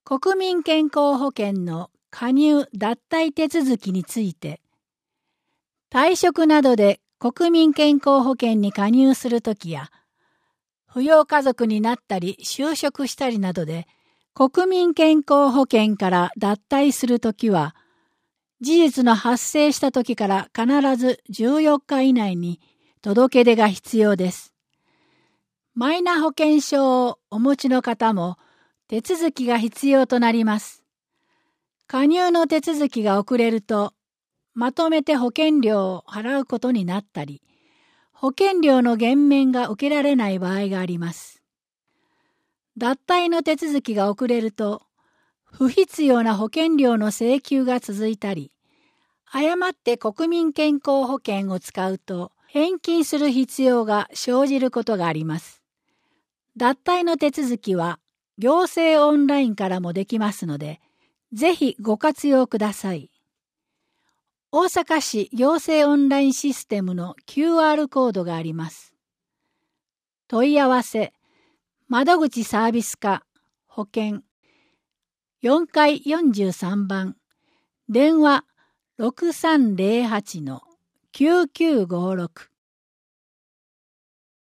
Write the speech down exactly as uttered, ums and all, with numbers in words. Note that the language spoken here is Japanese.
国民健康保険の加入脱退手続きについて、退職などで国民健康保険に加入するときや、扶養家族になったり就職したりなどで国民健康保険から脱退するときは、事実の発生したときから必ずじゅうよっか以内に届け出が必要です。マイナ保険証をお持ちの方も手続きが必要となります。加入の手続きが遅れると、まとめて保険料を払うことになったり、保険料の減免が受けられない場合があります。脱退の手続きが遅れると、不必要な保険料の請求が続いたり、誤って国民健康保険を使うと返金する必要が生じることがあります。脱退の手続きは行政オンラインからもできますので、ぜひご活用ください。大阪市行政オンラインシステムの キューアール コードがあります。問い合わせ、窓口サービス課、保険、よんかいよんじゅうさんばん、電話 ろくさんぜろはちのきゅうきゅうごろく